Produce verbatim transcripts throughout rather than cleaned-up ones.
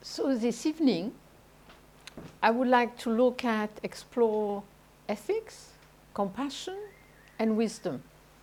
So this evening, I would like to look at, explore ethics, compassion, and wisdom.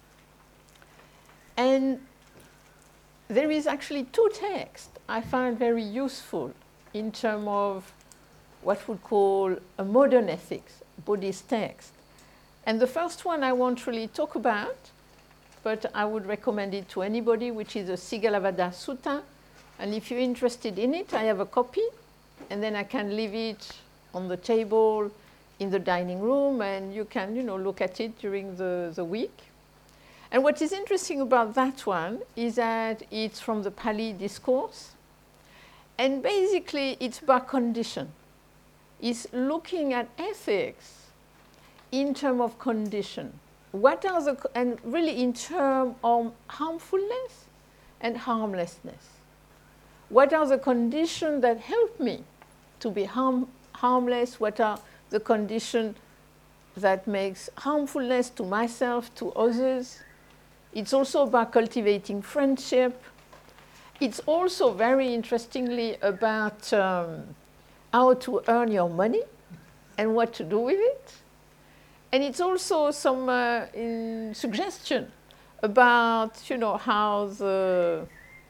And there is actually two texts I find very useful in terms of what we call a modern ethics, Buddhist text. And the first one I won't really talk about, but I would recommend it to anybody, which is the Sigalovada Sutta. And if you're interested in it, I have a copy, and then I can leave it on the table in the dining room, and you can, you know, look at it during the, the week. And what is interesting about that one is that it's from the Pali discourse, and basically it's about condition. It's looking at ethics in terms of condition. What are the, and really in terms of harmfulness and harmlessness. What are the conditions that help me to be harm, harmless? What are the conditions that makes harmfulness to myself, to others? It's also about cultivating friendship. It's also very interestingly about um, how to earn your money and what to do with it. And it's also some uh, in suggestion about, you know, how the,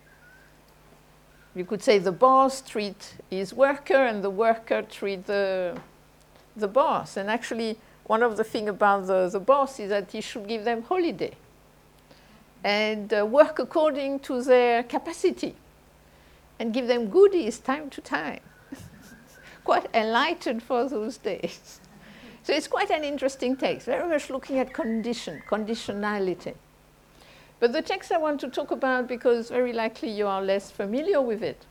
you could say the boss treat his worker and the worker treat the, the boss. And actually, one of the things about the, the boss is that he should give them holiday and uh, work according to their capacity and give them goodies time to time. Quite enlightened for those days. So it's quite an interesting text, very much looking at condition, conditionality. But the text I want to talk about, because very likely you are less familiar with it,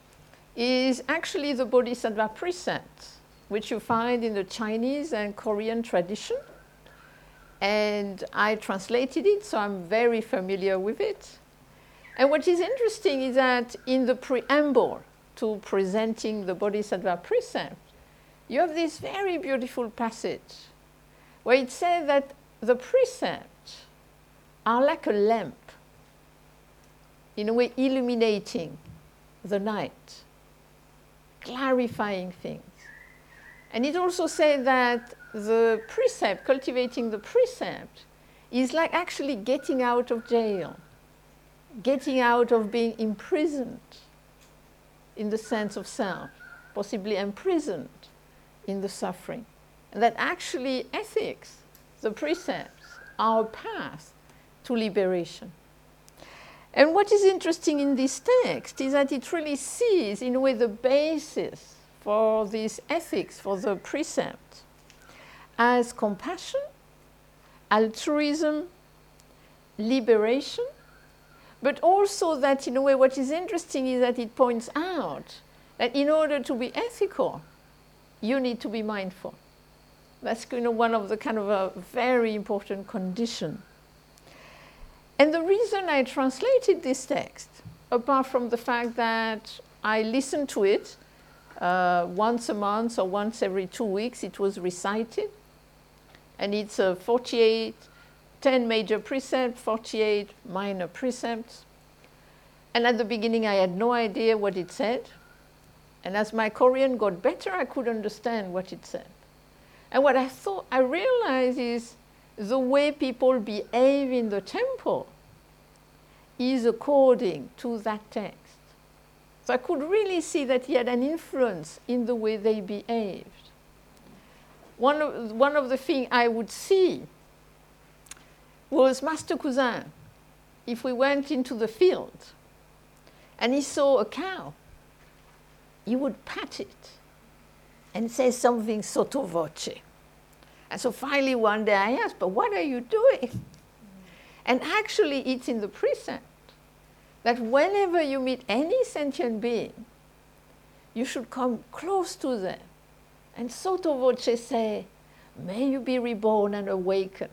is actually the Bodhisattva precepts, which you find in the Chinese and Korean tradition. And I translated it, so I'm very familiar with it. And what is interesting is that in the preamble to presenting the Bodhisattva precept, you have this very beautiful passage where it says that the precepts are like a lamp, in a way illuminating the night, clarifying things. And it also says that the precept, cultivating the precept, is like actually getting out of jail, getting out of being imprisoned in the sense of self, possibly imprisoned in the suffering. And that actually ethics, the precepts, are a path to liberation. And what is interesting in this text is that it really sees, in a way, the basis for this ethics, for the precept, as compassion, altruism, liberation, but also that, in a way, what is interesting is that it points out that in order to be ethical, you need to be mindful. That's, you know, one of the kind of a very important condition. And the reason I translated this text, apart from the fact that I listened to it uh, once a month or once every two weeks, it was recited. And it's a forty-eight, ten major precepts, forty-eight minor precepts. And at the beginning, I had no idea what it said. And as my Korean got better, I could understand what it said. And what I thought, I realized is the way people behave in the temple is according to that text. So I could really see that he had an influence in the way they behaved. One of, one of the things I would see was Master Cousin. If we went into the field and he saw a cow, he would pat it and say something sotto voce. And so finally one day I asked, but what are you doing? And actually it's in the precept that whenever you meet any sentient being, you should come close to them and sotto voce say, may you be reborn and awaken.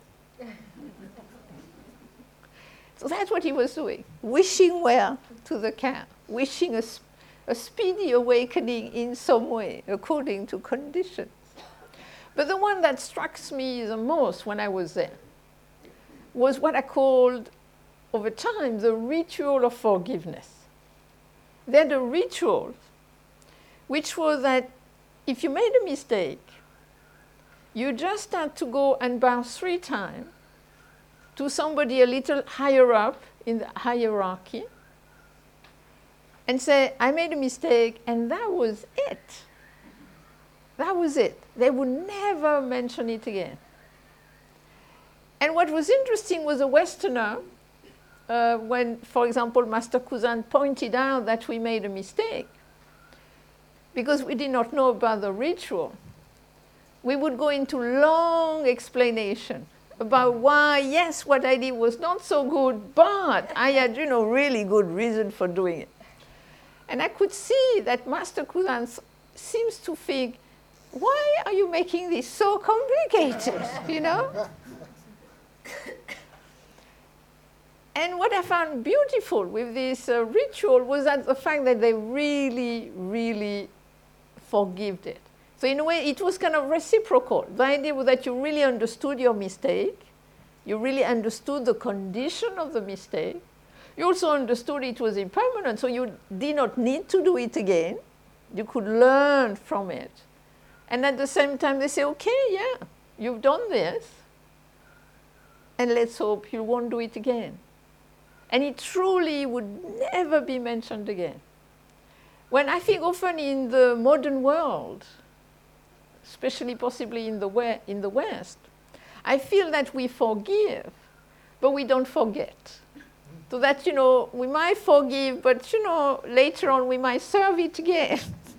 So that's what he was doing, wishing well to the cow, wishing a, a speedy awakening in some way, according to conditions. But the one that strikes me the most when I was there was what I called, over time, the ritual of forgiveness. They're the rituals which was that if you made a mistake, you just had to go and bow three times to somebody a little higher up in the hierarchy and say, I made a mistake, and that was it. That was it. They would never mention it again. And what was interesting was a Westerner, uh, when, for example, Master Kuzan pointed out that we made a mistake, because we did not know about the ritual, we would go into long explanation about why, yes, what I did was not so good, but I had, you know, really good reason for doing it. And I could see that Master Kuzan seems to think, why are you making this so complicated, you know? And what I found beautiful with this uh, ritual was that the fact that they really, really forgived it. So in a way, it was kind of reciprocal. The idea was that you really understood your mistake. You really understood the condition of the mistake. You also understood it was impermanent, so you did not need to do it again. You could learn from it. And at the same time, they say, okay, yeah, you've done this, and let's hope you won't do it again. And it truly would never be mentioned again. When I think often in the modern world, especially possibly in the, we- in the West, I feel that we forgive, but we don't forget. So that, you know, we might forgive, but, you know, later on we might serve it again.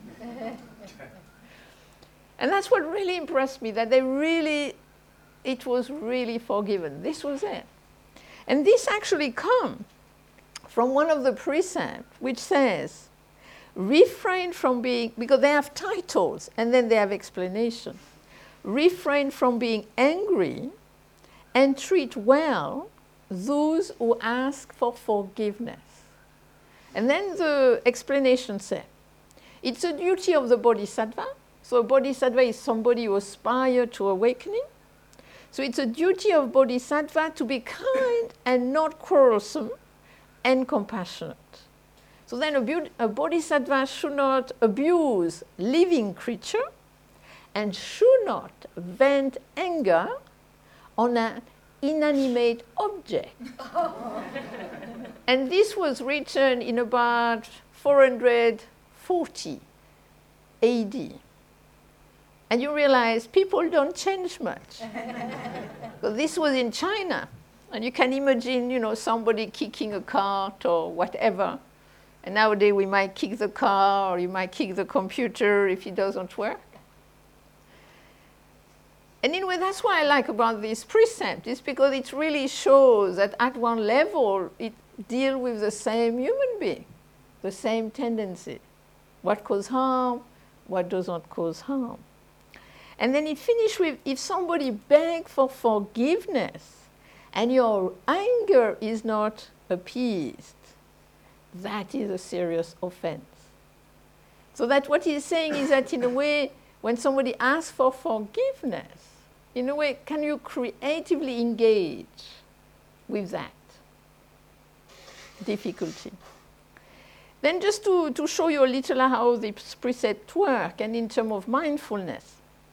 And that's what really impressed me, that they really, it was really forgiven. This was it. And this actually comes from one of the precepts, which says, refrain from being, because they have titles and then they have explanation. Refrain from being angry and treat well those who ask for forgiveness. And then the explanation says, it's a duty of the bodhisattva. So a bodhisattva is somebody who aspires to awakening. So it's a duty of bodhisattva to be kind and not quarrelsome and compassionate. So then a, bu- a bodhisattva should not abuse living creature and should not vent anger on an inanimate object. And this was written in about four hundred forty A D. And you realize people don't change much. So this was in China. And you can imagine, you know, somebody kicking a cart or whatever. And nowadays we might kick the car or you might kick the computer if it doesn't work. And in a way, that's what I like about this precept, is because it really shows that at one level, it deals with the same human being, the same tendency. What causes harm, what does not cause harm. And then it finishes with, if somebody begs for forgiveness and your anger is not appeased, that is a serious offense. So that what he's saying is that in a way, when somebody asks for forgiveness, in a way, can you creatively engage with that difficulty? Then just to, to show you a little how these precepts work, and in terms of mindfulness.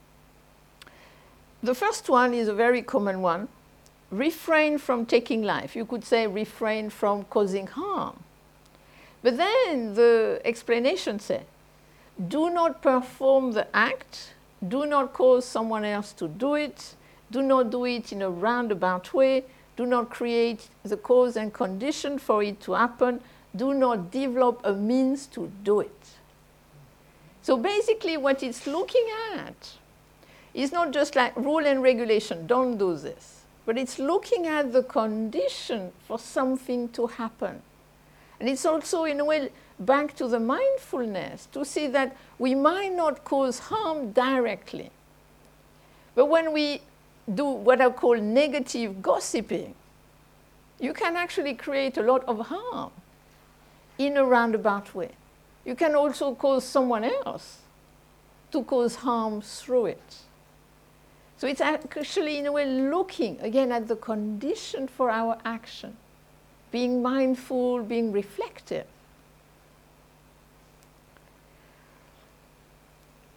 The first one is a very common one. Refrain from taking life. You could say refrain from causing harm. But then the explanation says, do not perform the act, do not cause someone else to do it, do not do it in a roundabout way, do not create the cause and condition for it to happen, do not develop a means to do it. So basically what it's looking at is not just like rule and regulation, don't do this, but it's looking at the condition for something to happen. And it's also, in a way, back to the mindfulness to see that we might not cause harm directly. But when we do what I call negative gossiping, you can actually create a lot of harm in a roundabout way. You can also cause someone else to cause harm through it. So it's actually, in a way, looking, again, at the condition for our action, being mindful, being reflective.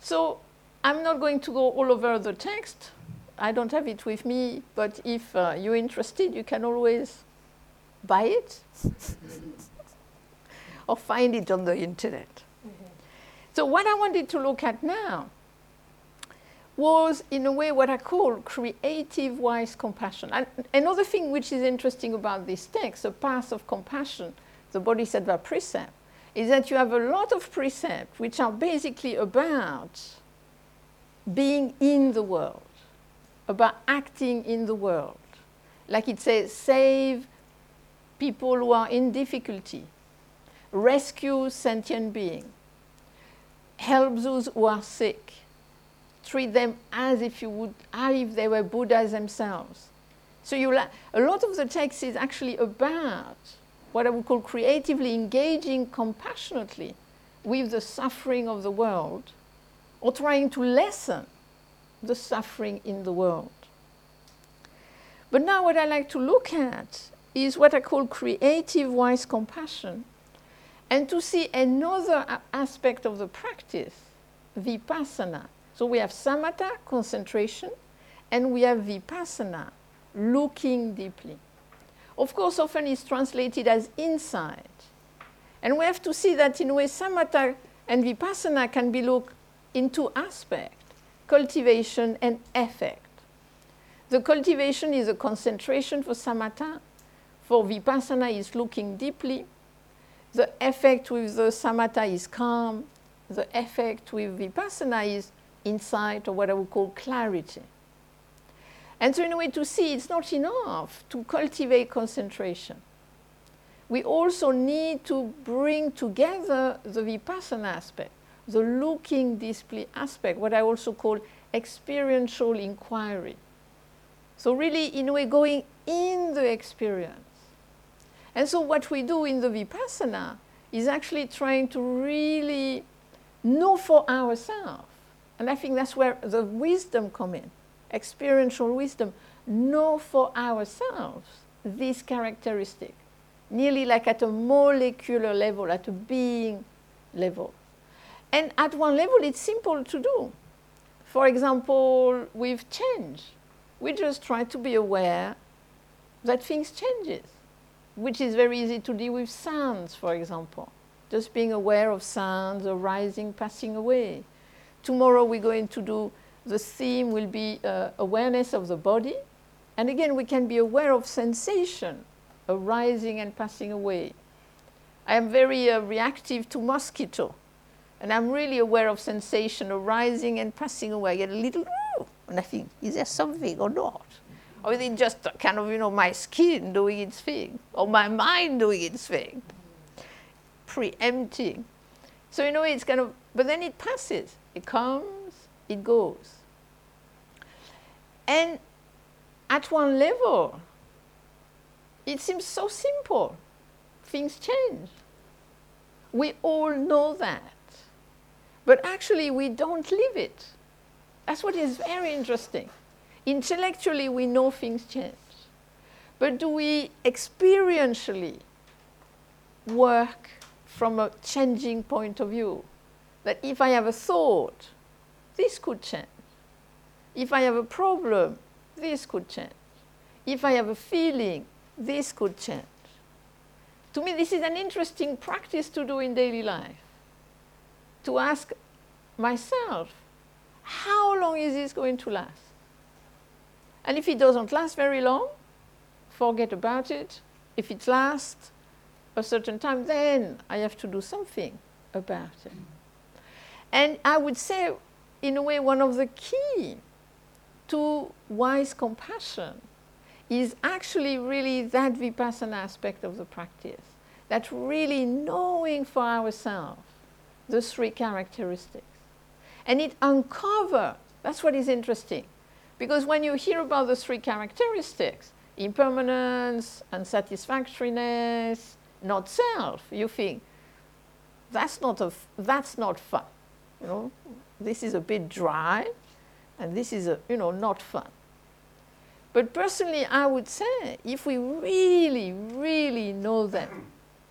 So I'm not going to go all over the text. I don't have it with me, but if uh, you're interested, you can always buy it or find it on the internet. Mm-hmm. So what I wanted to look at now was, in a way, what I call creative wise compassion. And another thing which is interesting about this text, the path of compassion, the Bodhisattva precept, is that you have a lot of precepts which are basically about being in the world, about acting in the world. Like it says, save people who are in difficulty, rescue sentient beings, help those who are sick, treat them as if you would, as if they were Buddhas themselves. So you la- a lot of the text is actually about what I would call creatively engaging compassionately with the suffering of the world, or trying to lessen the suffering in the world. But now what I like to look at is what I call creative wise compassion, and to see another a- aspect of the practice, vipassana. So we have samatha, concentration, and we have vipassana, looking deeply. Of course, often it's translated as insight. And we have to see that in a way samatha and vipassana can be looked in two aspects, cultivation and effect. The cultivation is a concentration for samatha. For vipassana is looking deeply. The effect with the samatha is calm. The effect with vipassana is insight, or what I would call clarity. And so in a way to see it's not enough to cultivate concentration. We also need to bring together the vipassana aspect, the looking deeply aspect, what I also call experiential inquiry. So really, in a way, going in the experience. And so what we do in the vipassana is actually trying to really know for ourselves. And I think that's where the wisdom comes in, experiential wisdom. Know for ourselves this characteristic, nearly like at a molecular level, at a being level. And at one level, it's simple to do. For example, with change, we just try to be aware that things changes, which is very easy to deal with sounds, for example. Just being aware of sounds arising, passing away. Tomorrow we're going to do, the theme will be uh, awareness of the body. And again, we can be aware of sensation arising and passing away. I am very uh, reactive to mosquito. And I'm really aware of sensation arising and passing away. I get a little, ooh, and I think, is there something or not? Or is it just kind of, you know, my skin doing its thing? Or my mind doing its thing? Preempting. So, you know, it's kind of, but then it passes. It comes, it goes. And at one level, it seems so simple. Things change. We all know that. But actually, we don't live it. That's what is very interesting. Intellectually, we know things change. But do we experientially work from a changing point of view? That if I have a thought, this could change. If I have a problem, this could change. If I have a feeling, this could change. To me, this is an interesting practice to do in daily life. To ask myself, how long is this going to last? And if it doesn't last very long, forget about it. If it lasts a certain time, then I have to do something about it. And I would say, in a way, one of the key to wise compassion is actually really that vipassana aspect of the practice, that really knowing for ourselves the three characteristics. And it uncovers, that's what is interesting, because when you hear about the three characteristics, impermanence, unsatisfactoriness, not self, you think, that's not, a, that's not fun. You know, this is a bit dry, and this is, a, you know, not fun. But personally, I would say, if we really, really know them,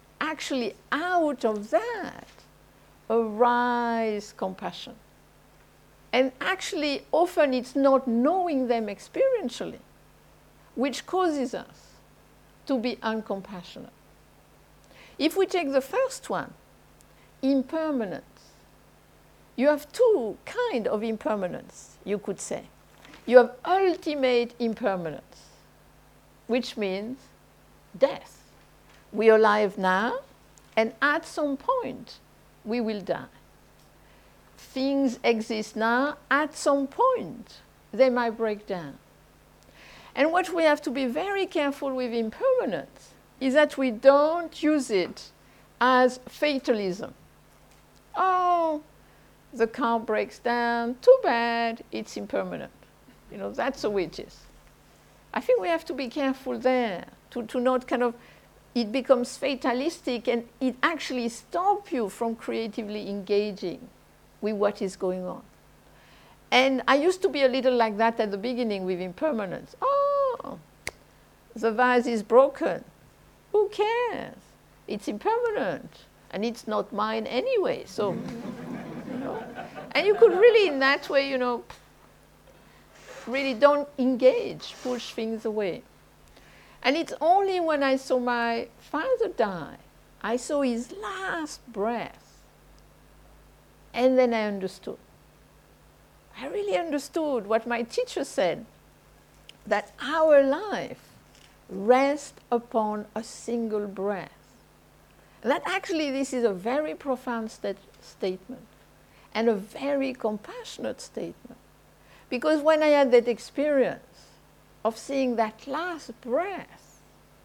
actually out of that arise compassion. And actually, often it's not knowing them experientially which causes us to be uncompassionate. If we take the first one, impermanence, you have two kinds of impermanence, you could say. You have ultimate impermanence, which means death. We are alive now, and at some point, we will die. Things exist now, at some point, they might break down. And what we have to be very careful with impermanence is that we don't use it as fatalism. Oh, the car breaks down, too bad, it's impermanent. You know, that's the way it is. I think we have to be careful there, to, to not kind of, it becomes fatalistic and it actually stops you from creatively engaging with what is going on. And I used to be a little like that at the beginning with impermanence. Oh, the vase is broken. Who cares? It's impermanent. And it's not mine anyway. So, you know. And you could really, in that way, you know, really don't engage, push things away. And it's only when I saw my father die, I saw his last breath. And then I understood. I really understood what my teacher said, that our life rests upon a single breath. And that actually this is a very profound stat- statement and a very compassionate statement. Because when I had that experience of seeing that last breath,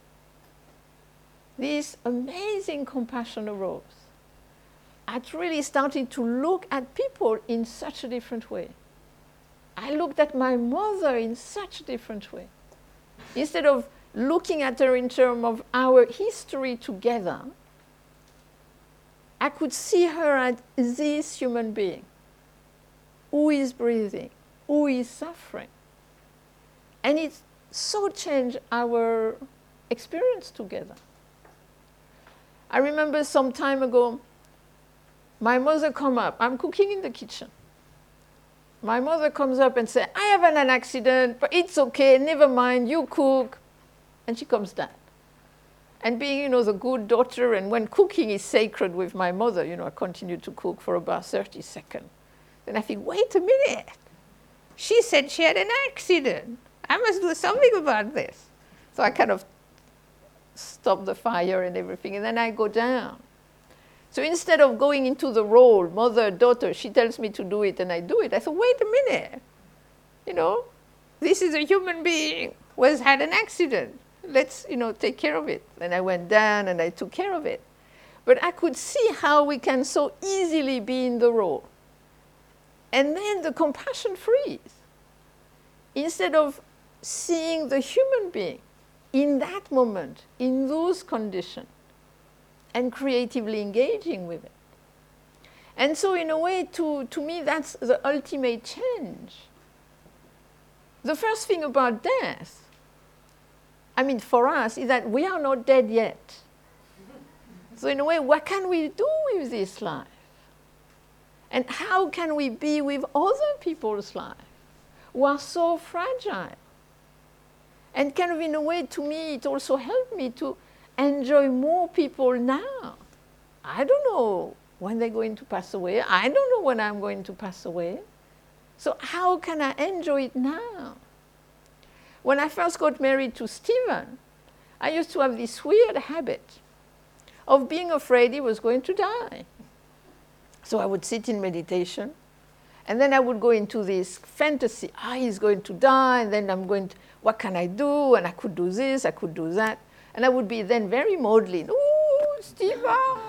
this amazing compassion arose. I really started to look at people in such a different way. I looked at my mother in such a different way. Instead of looking at her in terms of our history together, I could see her as this human being who is breathing, who is suffering. And it so changed our experience together. I remember some time ago, my mother come up. I'm cooking in the kitchen. My mother comes up and says, I have an accident, but it's okay, never mind, you cook. And she comes down. And being, you know, the good daughter, and when cooking is sacred with my mother, you know, I continued to cook for about thirty seconds. Then I think, wait a minute. She said she had an accident. I must do something about this. So I kind of stop the fire and everything, and then I go down. So instead of going into the role, mother, daughter, she tells me to do it and I do it. I thought, wait a minute. You know, this is a human being who has had an accident. Let's, you know, take care of it. And I went down and I took care of it. But I could see how we can so easily be in the role. And then the compassion frees. Instead of seeing the human being in that moment, in those conditions, and creatively engaging with it. And so in a way, to, to me, that's the ultimate change. The first thing about death, I mean, for us, is that we are not dead yet. So in a way, what can we do with this life? And how can we be with other people's life who are so fragile? And kind of in a way, to me, it also helped me to enjoy more people now. I don't know when they're going to pass away. I don't know when I'm going to pass away. So how can I enjoy it now? When I first got married to Stephen, I used to have this weird habit of being afraid he was going to die. So I would sit in meditation, and then I would go into this fantasy. Ah, he's going to die, and then I'm going to, what can I do? And I could do this, I could do that. And I would be then very maudlin. Ooh, Stephen!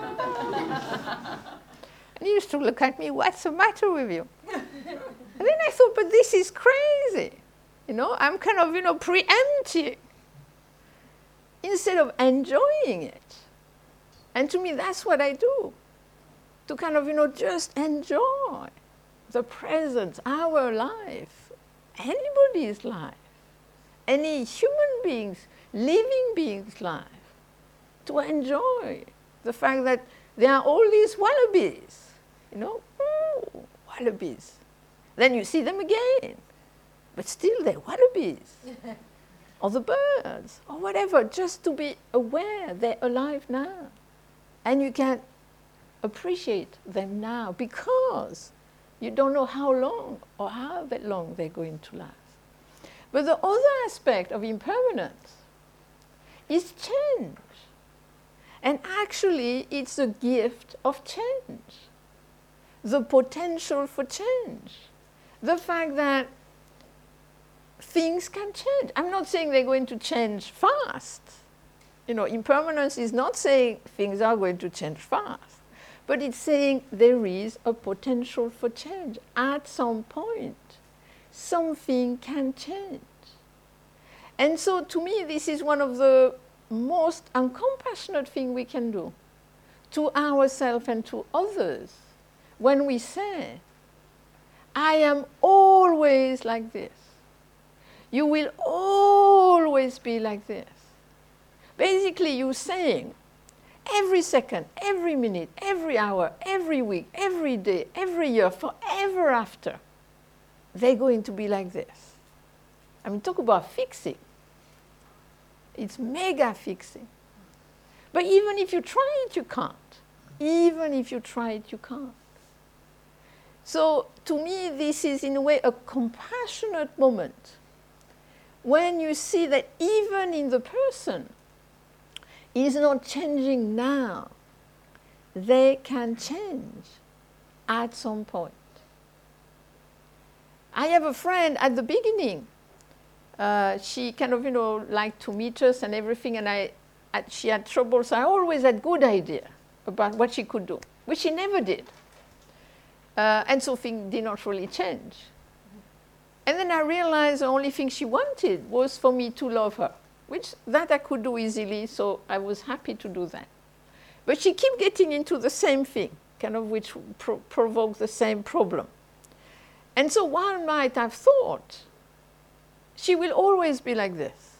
And he used to look at me, what's the matter with you? And then I thought, but this is crazy. You know, I'm kind of, you know, preempting instead of enjoying it. And to me, that's what I do. To kind of, you know, just enjoy the present, our life, anybody's life, any human being's, living being's life. To enjoy the fact that there are all these wallabies, you know, ooh, wallabies. Then you see them again. But still they're wallabies. Or the birds, or whatever, just to be aware they're alive now. And you can appreciate them now because you don't know how long or how that long they're going to last. But the other aspect of impermanence is change. And actually, it's a gift of change. The potential for change. The fact that things can change. I'm not saying they're going to change fast. You know, impermanence is not saying things are going to change fast. But it's saying there is a potential for change. At some point, something can change. And so to me, this is one of the most uncompassionate things we can do to ourselves and to others when we say, I am always like this. You will always be like this. Basically, you're saying every second, every minute, every hour, every week, every day, every year, forever after, they're going to be like this. I mean, talk about fixing. It's mega fixing. But even if you try it, you can't. Even if you try it, you can't. So to me, this is in a way a compassionate moment when you see that even in the person is not changing now, they can change at some point. I have a friend at the beginning. Uh, she kind of, you know, liked to meet us and everything, and I, I, she had trouble, so I always had good idea about what she could do, which she never did. Uh, and so things did not really change. And then I realized the only thing she wanted was for me to love her, which that I could do easily, so I was happy to do that. But she kept getting into the same thing, kind of which pro provoked the same problem. And so one might have thought, she will always be like this.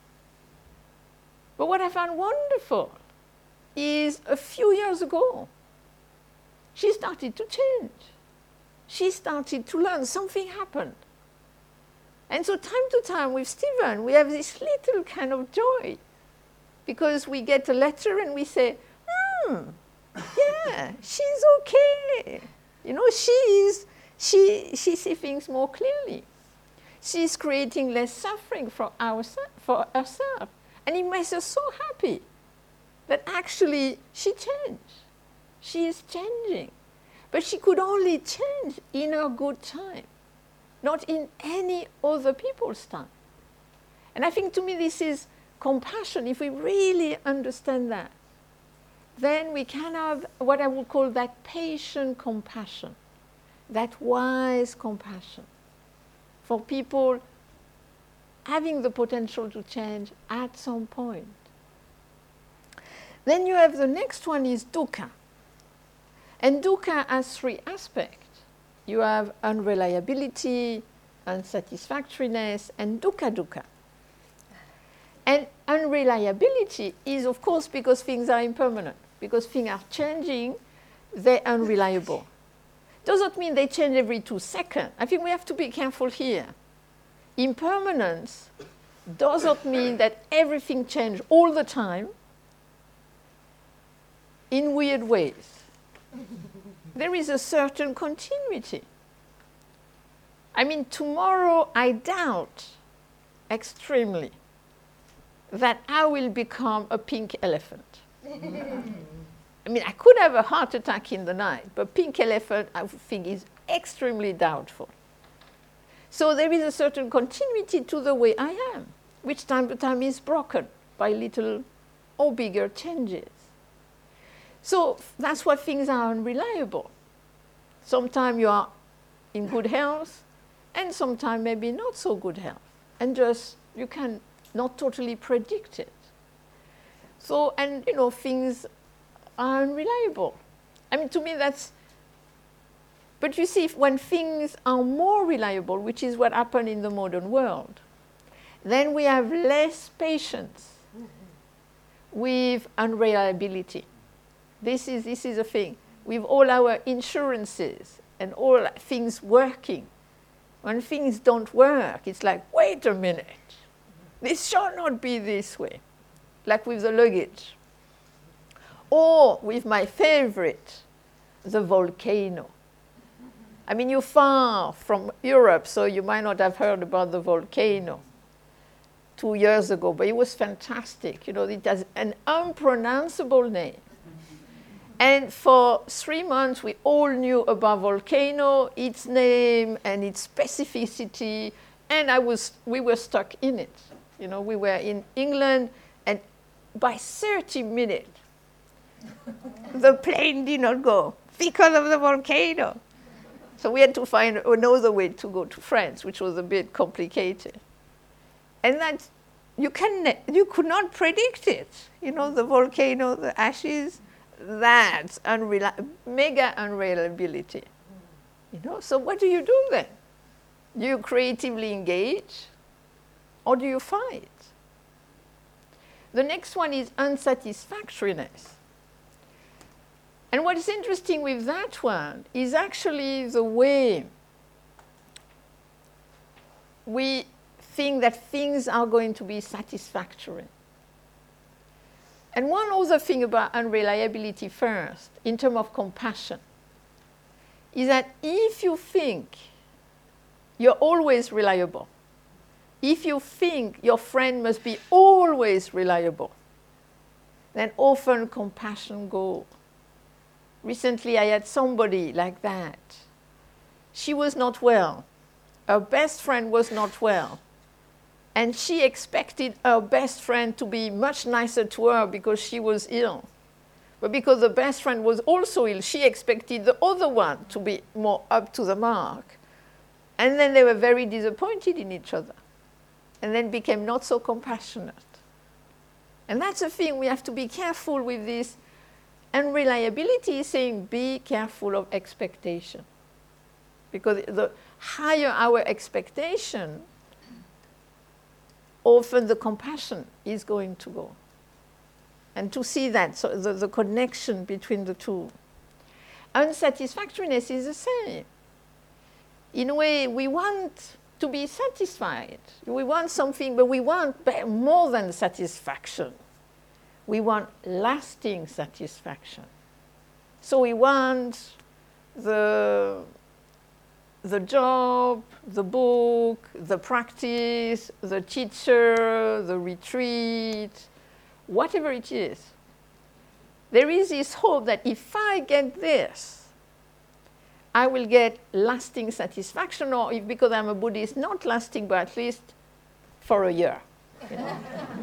But what I found wonderful is a few years ago, she started to change. She started to learn. Something happened. And so time to time with Stephen, we have this little kind of joy because we get a letter and we say, hmm, yeah, she's okay. You know, she's, she, she sees things more clearly. She's creating less suffering for, ourself, for herself. And it makes us so happy that actually she changed. She is changing. But she could only change in her good time, not in any other people's time. And I think to me this is compassion. If we really understand that, then we can have what I would call that patient compassion, that wise compassion for people having the potential to change at some point. Then you have the next one is dukkha. And dukkha has three aspects. You have unreliability, unsatisfactoriness, and dukkha dukkha. And unreliability is, of course, because things are impermanent. Because things are changing, they're unreliable. Doesn't mean they change every two seconds. I think we have to be careful here. Impermanence doesn't mean that everything changes all the time in weird ways. There is a certain continuity. I mean, tomorrow I doubt extremely that I will become a pink elephant. I mean, I could have a heart attack in the night, but pink elephant, I think, is extremely doubtful. So there is a certain continuity to the way I am, which time to time is broken by little or bigger changes. So that's why things are unreliable. Sometimes you are in good health, and sometimes maybe not so good health. And just, you can not totally predict it. So, and you know, things are unreliable. I mean, to me that's, but you see, when things are more reliable, which is what happened in the modern world, then we have less patience with unreliability. This is, this is a thing. With all our insurances and all things working, When things don't work, it's like, wait a minute, this shall not be this way, like with the luggage. Or with my favorite, the volcano. I mean, you're far from Europe, so you might not have heard about the volcano two years ago, but it was fantastic. You know, it has an unpronounceable name. And for three months, we all knew about volcano, its name and its specificity, and I was, we were stuck in it. You know, we were in England, and by thirty minutes, the plane did not go because of the volcano. So we had to find another way to go to France, which was a bit complicated. And that, you, can, you could not predict it. You know, the volcano, the ashes, that's unreli- mega unreliability. You know, so what do you do then? Do you creatively engage, or do you fight? The next one is unsatisfactoriness. And what is interesting with that one is actually the way we think that things are going to be satisfactory. And one other thing about unreliability first, in terms of compassion, is that if you think you're always reliable, if you think your friend must be always reliable, then often compassion goes. Recently, I had somebody like that. She was not well. Her best friend was not well. And she expected her best friend to be much nicer to her because she was ill. But because the best friend was also ill, she expected the other one to be more up to the mark. And then they were very disappointed in each other. And then became not so compassionate. And that's the thing, we have to be careful with this. And reliability is saying, be careful of expectation. Because the higher our expectation, often the compassion is going to go. And to see that, so the, the connection between the two. Unsatisfactoriness is the same. In a way, we want to be satisfied. We want something, but we want more than satisfaction. We want lasting satisfaction. So we want the, the job, the book, the practice, the teacher, the retreat, whatever it is. There is this hope that if I get this, I will get lasting satisfaction, or if because I'm a Buddhist, not lasting, but at least for a year. You know?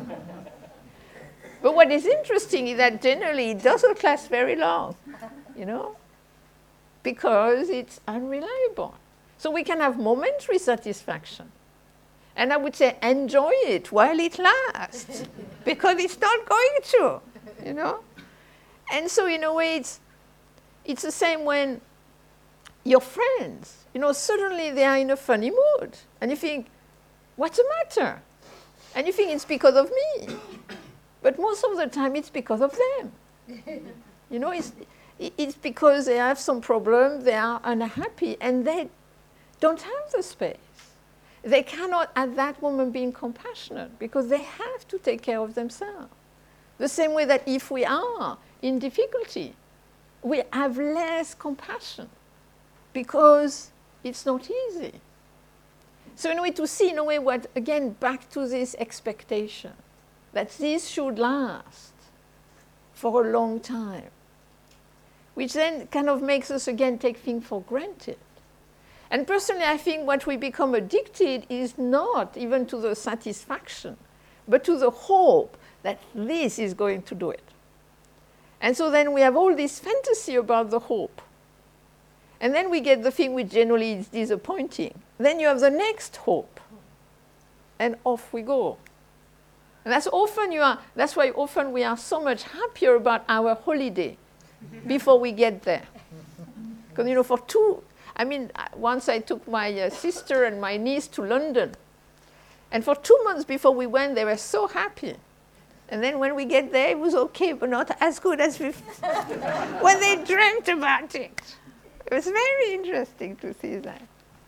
But what is interesting is that generally it doesn't last very long, you know, because it's unreliable. So we can have momentary satisfaction. And I would say enjoy it while it lasts, because it's not going to, you know. And so in a way it's, it's the same when your friends, you know, suddenly they are in a funny mood. And you think, what's the matter? And you think it's because of me. But most of the time, it's because of them. You know, it's, it's because they have some problem, they are unhappy, and they don't have the space. They cannot, at that moment, be compassionate, because they have to take care of themselves. The same way that if we are in difficulty, we have less compassion, because it's not easy. So in a way to see, in a way, what, again, back to this expectation, that this should last for a long time, which then kind of makes us again take things for granted. And personally, I think what we become addicted is not even to the satisfaction, but to the hope that this is going to do it. And so then we have all this fantasy about the hope. And then we get the thing which generally is disappointing. Then you have the next hope. And off we go. And that's often you are, that's why often we are so much happier about our holiday before we get there. Because, you know, for two, I mean, once I took my uh, sister and my niece to London. And for two months before we went, they were so happy. And then when we get there, it was okay, but not as good as we when they dreamt about it. It was very interesting to see that.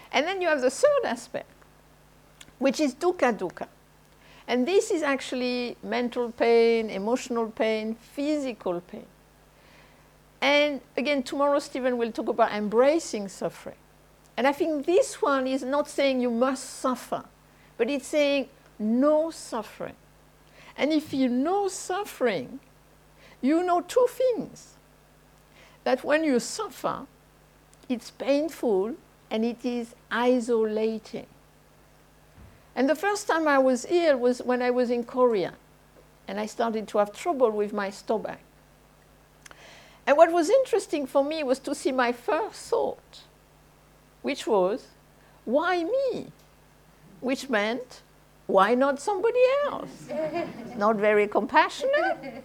And then you have the third aspect, which is dukkha dukkha. And this is actually mental pain, emotional pain, physical pain. And again, tomorrow Stephen will talk about embracing suffering. And I think this one is not saying you must suffer, but it's saying no suffering. And if you know suffering, you know two things. That when you suffer, it's painful and it is isolating. And the first time I was ill was when I was in Korea. And I started to have trouble with my stomach. And what was interesting for me was to see my first thought, which was, why me? Which meant, why not somebody else? Not very compassionate.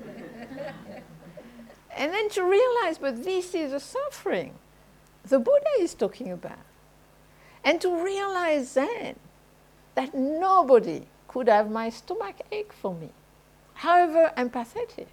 And then to realize, but this is a suffering the Buddha is talking about. And to realize then that nobody could have my stomach ache for me, however empathetic.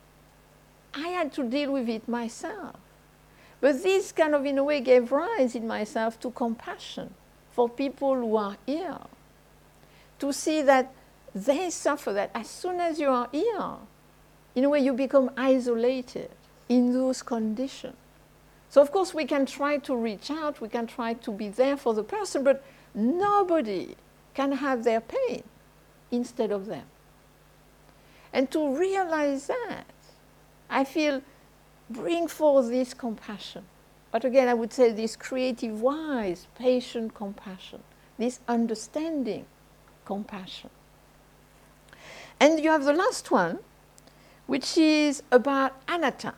I had to deal with it myself. But this kind of, in a way, gave rise in myself to compassion for people who are ill. To see that they suffer, that as soon as you are ill, in a way you become isolated in those conditions. So of course we can try to reach out, we can try to be there for the person, but nobody can have their pain instead of them. And to realize that, I feel, bring forth this compassion. But again, I would say this creative, wise, patient compassion, this understanding compassion. And you have the last one, which is about anatta.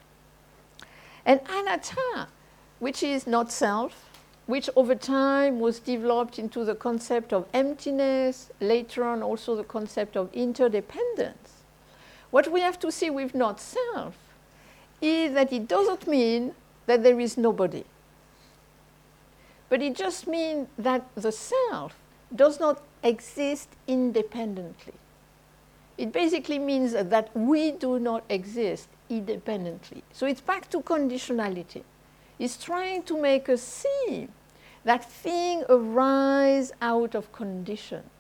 And anatta, which is not self, which over time was developed into the concept of emptiness, later on also the concept of interdependence. What we have to see with not self is that it doesn't mean that there is nobody. But it just means that the self does not exist independently. It basically means that we do not exist independently. So it's back to conditionality. It's trying to make us see that things arise out of conditions.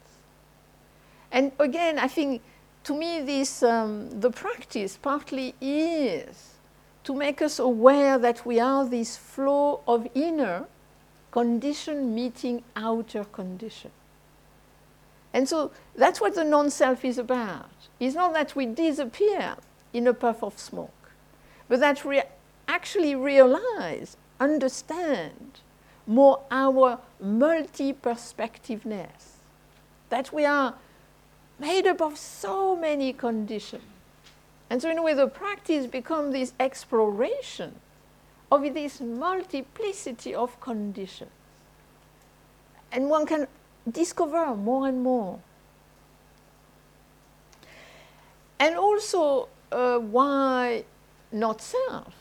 And again, I think to me this, um, the practice partly is to make us aware that we are this flow of inner condition meeting outer condition. And so that's what the non-self is about. It's not that we disappear in a puff of smoke, but that we actually realize, understand more our multi-perspectiveness, that we are made up of so many conditions. And so in a way the practice becomes this exploration of this multiplicity of conditions. And one can discover more and more. And also uh, why not self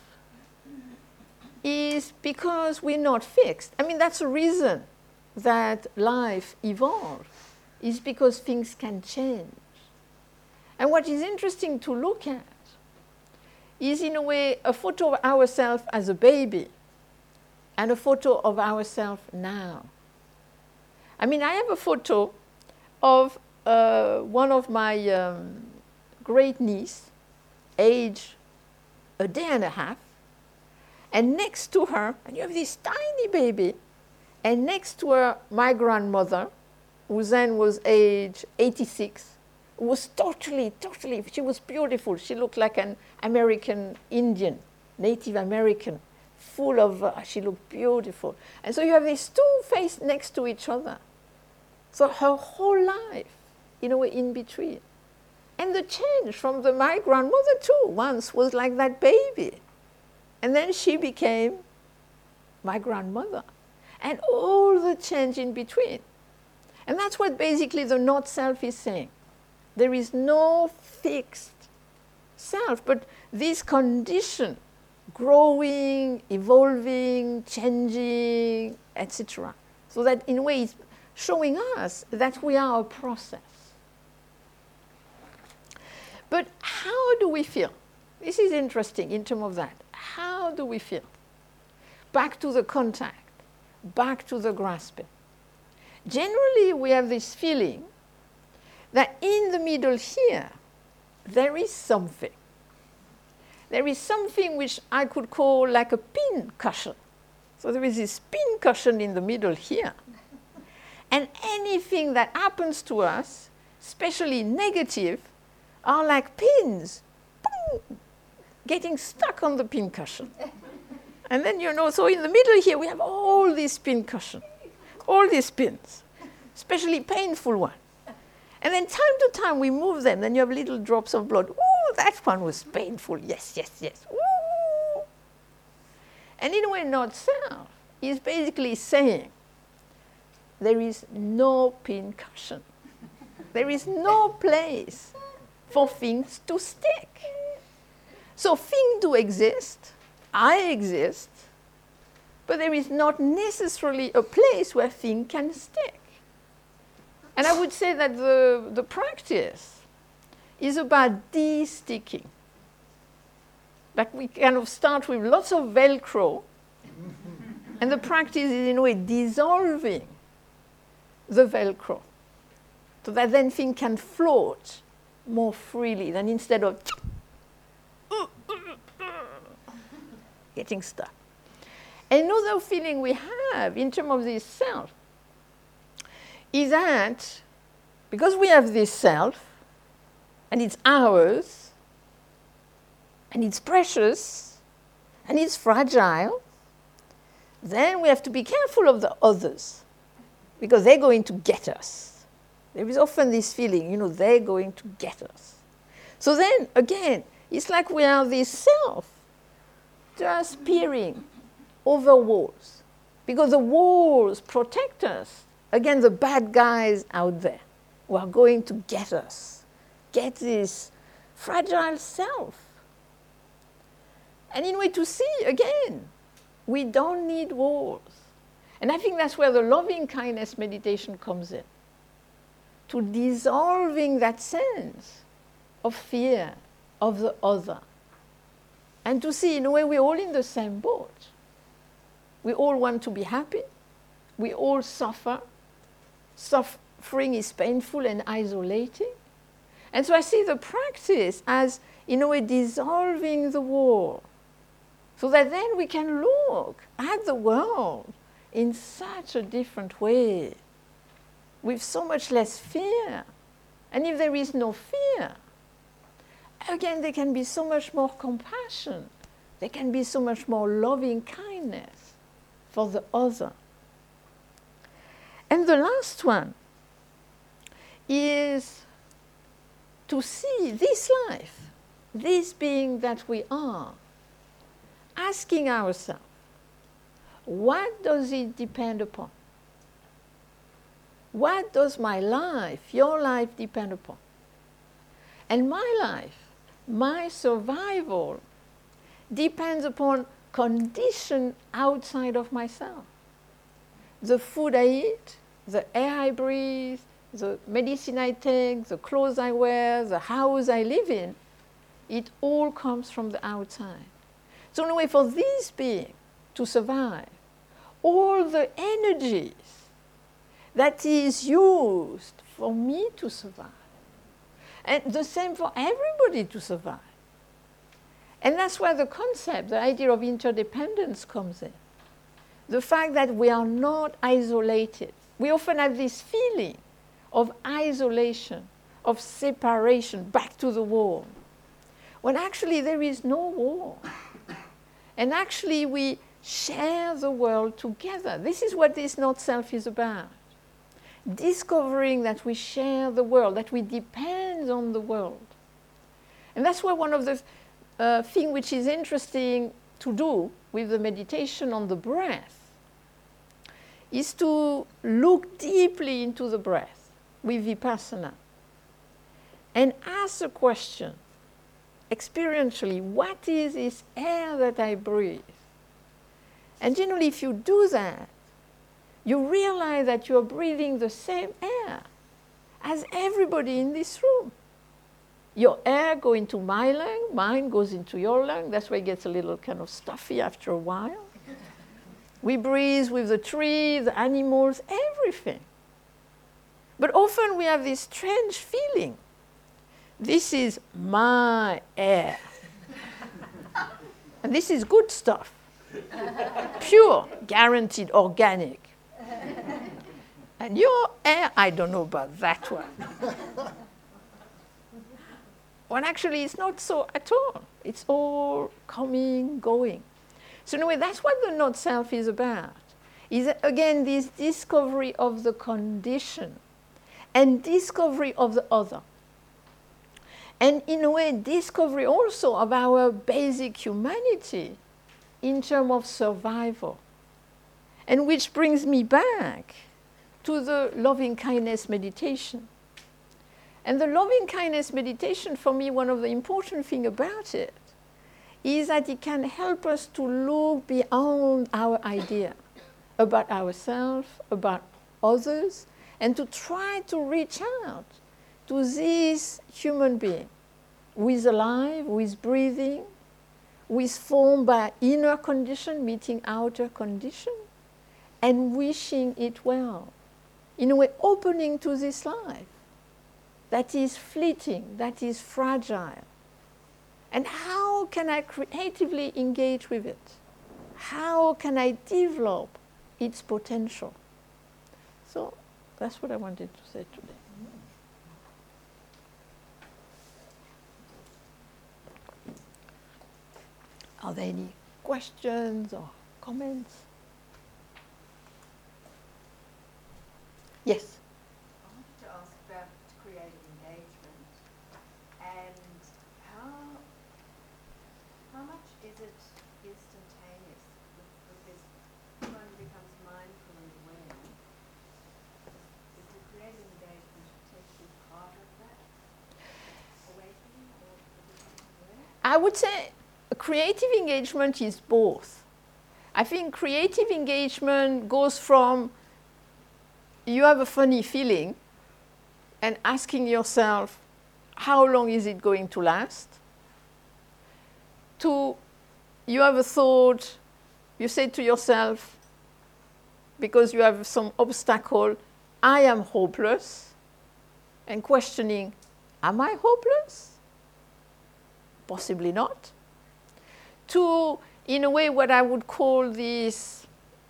is because we're not fixed. I mean, that's a reason that life evolves, is because things can change. And what is interesting to look at is, in a way, a photo of ourselves as a baby and a photo of ourselves now. I mean, I have a photo of uh, one of my um, great niece, age a day and a half, and next to her, and you have this tiny baby, and next to her, my grandmother, who then was age eighty-six, was totally, totally, she was beautiful. She looked like an American Indian, Native American, full of, uh, she looked beautiful. And so you have these two faces next to each other. So her whole life, in a way, in between. And the change from the, my grandmother too, once was like that baby. And then she became my grandmother. And all the change in between. And that's what basically the not self is saying. There is no fixed self, but this condition, growing, evolving, changing, et cetera. So that in a way it's showing us that we are a process. But how do we feel? This is interesting in terms of that. How do we feel? Back to the contact. back to the grasping. Generally, we have this feeling that in the middle here, there is something. There is something which I could call like a pin cushion. So there is this pin cushion in the middle here. And anything that happens to us, especially negative, are like pins, boom, getting stuck on the pin cushion. And then, you know, so in the middle here, we have all these pin cushions, all these pins, especially painful ones. And then time to time, we move them, then you have little drops of blood. Ooh, that one was painful. Yes, yes, yes. Ooh. And in a way, not self is basically saying, there is no pin cushion. There is no place for things to stick. So things do exist, I exist, but there is not necessarily a place where things can stick. And I would say that the, the practice is about de-sticking. Like we kind of start with lots of Velcro, and the practice is in a way dissolving the Velcro, so that then things can float more freely than instead of getting stuck. Another feeling we have in terms of this self is that because we have this self, and it's ours, and it's precious, and it's fragile, then we have to be careful of the others, because they're going to get us. There is often this feeling, you know, they're going to get us. So then, again, it's like we are this self just peering over walls, because the walls protect us against the bad guys out there who are going to get us, get this fragile self. And in a way to see, again, we don't need walls. And I think that's where the loving kindness meditation comes in, to dissolving that sense of fear of the other. And to see, in a way, we're all in the same boat. We all want to be happy. We all suffer. Suffering is painful and isolating. And so I see the practice as, in a way, dissolving the wall, so that then we can look at the world in such a different way, with so much less fear. And if there is no fear, again, there can be so much more compassion. There can be so much more loving kindness for the other. And the last one is to see this life, this being that we are, asking ourselves, what does it depend upon? What does my life, your life, depend upon? And my life, my survival, depends upon condition outside of myself. The food I eat, the air I breathe, the medicine I take, the clothes I wear, the house I live in, it all comes from the outside. So in a way, for this being to survive, all the energies that is used for me to survive, and the same for everybody to survive. And that's where the concept, the idea of interdependence comes in. The fact that we are not isolated. We often have this feeling of isolation, of separation, back to the wall, when actually there is no wall. And actually we share the world together. This is what this not self is about. Discovering that we share the world, that we depend on the world. And that's why one of the uh, things which is interesting to do with the meditation on the breath is to look deeply into the breath with vipassana and ask the question, experientially, what is this air that I breathe? And generally, if you do that, you realize that you're breathing the same air as everybody in this room. Your air goes into my lung, mine goes into your lung. That's why it gets a little kind of stuffy after a while. We breathe with the tree, the animals, everything. But often we have this strange feeling. This is my air. And this is good stuff. Pure, guaranteed, organic. And your air, I don't know about that one. When actually it's not so at all. It's all coming, going. So in a way, that's what the not self is about. Is again this discovery of the condition and discovery of the other. And in a way, discovery also of our basic humanity in terms of survival. And which brings me back to the loving kindness meditation. And the loving kindness meditation, for me, one of the important things about it is that it can help us to look beyond our idea about ourselves, about others, and to try to reach out to this human being who is alive, who is breathing, who is formed by inner condition meeting outer condition, and wishing it well. In a way, opening to this life that is fleeting, that is fragile. And how can I creatively engage with it? How can I develop its potential? So that's what I wanted to say today. Are there any questions or comments? Yes? I wanted to ask about creative engagement and how how much is it instantaneous? Because when one becomes mindful and aware, is the creative engagement potentially part of that awakening or becoming aware? I would say creative engagement is both. I think creative engagement goes from you have a funny feeling and asking yourself, how long is it going to last? To you have a thought, you say to yourself, because you have some obstacle, I am hopeless, and questioning, am I hopeless? Possibly not. To, in a way, what I would call this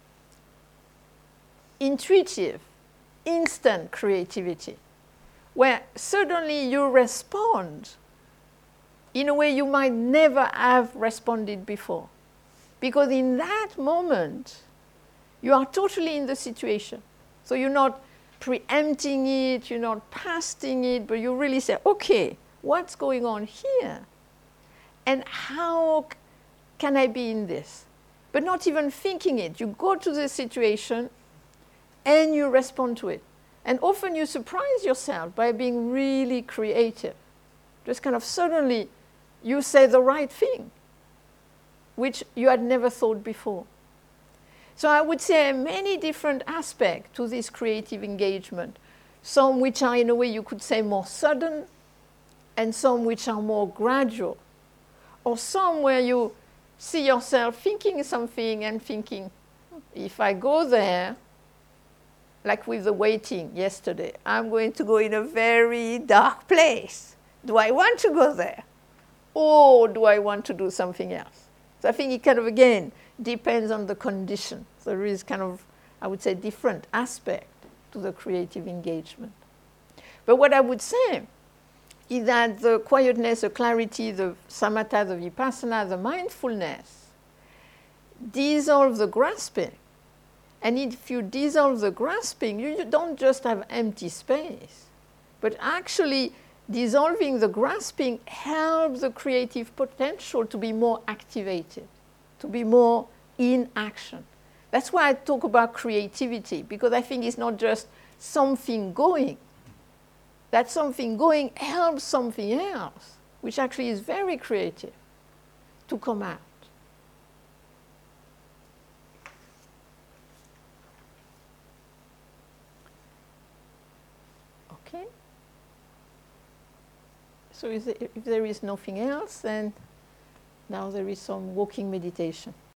intuitive, instant creativity, where suddenly you respond in a way you might never have responded before. Because in that moment, you are totally in the situation. So you're not preempting it, you're not pasting it, but you really say, okay, what's going on here? And how can I be in this? But not even thinking it. You go to the situation and you respond to it. And often you surprise yourself by being really creative. Just kind of suddenly you say the right thing, which you had never thought before. So I would say many different aspects to this creative engagement. Some which are, in a way, you could say more sudden, and some which are more gradual. Or some where you see yourself thinking something and thinking, if I go there, like with the waiting yesterday, I'm going to go in a very dark place. Do I want to go there? Or do I want to do something else? So I think it kind of, again, depends on the condition. So there is kind of, I would say, different aspect to the creative engagement. But what I would say is that the quietness, the clarity, the samatha, the vipassana, the mindfulness dissolve the grasping. And if you dissolve the grasping, you don't just have empty space, but actually dissolving the grasping helps the creative potential to be more activated, to be more in action. That's why I talk about creativity, because I think it's not just something going. That something going helps something else, which actually is very creative, to come out. Okay? So is there, if there is nothing else, then now there is some walking meditation.